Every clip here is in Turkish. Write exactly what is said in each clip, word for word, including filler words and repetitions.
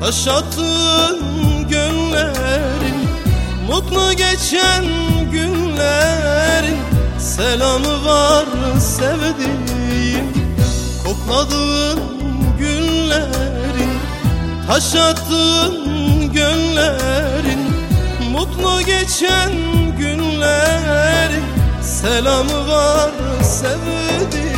taş attığın gönlerin, mutlu geçen günlerin selamı var sevdiğim. Kokladığın günlerin, taş attığın gönlerin, mutlu geçen günlerin selamı var sevdiğim.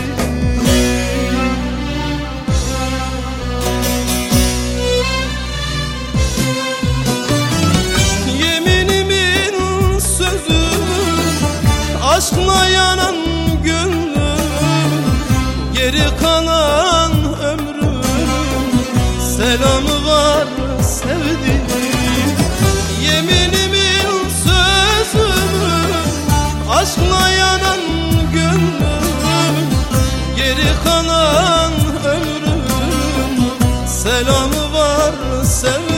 Yeminimin sözü, aşkla yanan gönlüm, geri kalan ömrüm selamı var sevdiğim. Yeminimin sözü, aşkla yanan gönlüm, geri kalan ömrüm selamı var sevdiğim.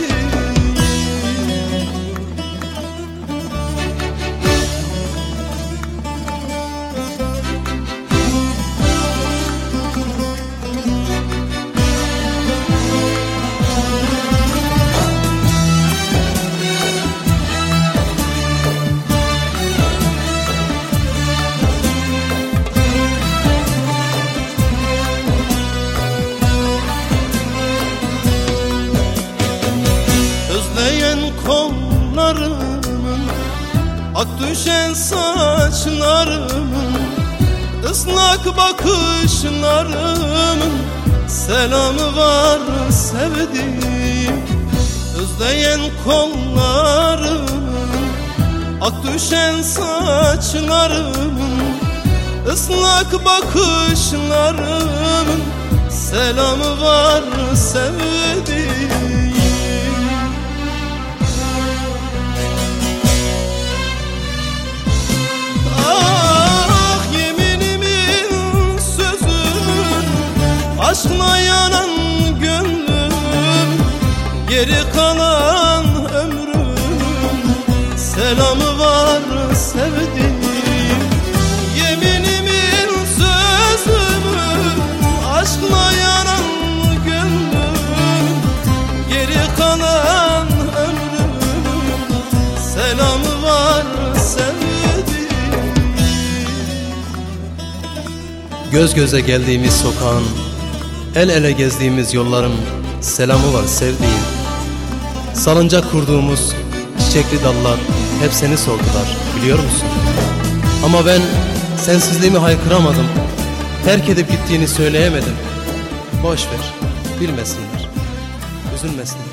Özleyen kollarımın, ak düşen saçlarımın, ıslak bakışlarımın selamı var sevdiğim. Özleyen kollarımın, ak düşen saçlarımın, ıslak bakışlarımın selamı var sevdiğim. Aşkla yanan gönlüm, geri kalan ömrüm selamı var sevdiğim. Yeminimin sözümü, aşkla yanan gönlüm, geri kalan ömrüm selamı var sevdiğim. Göz göze geldiğimiz sokağın, el ele gezdiğimiz yolların selamı var sevdiğim. Salıncak kurduğumuz çiçekli dallar hep seni sordular, biliyor musun? Ama ben sensizliğimi haykıramadım, terk edip gittiğini söyleyemedim. Boş ver, bilmesinler, üzülmesinler.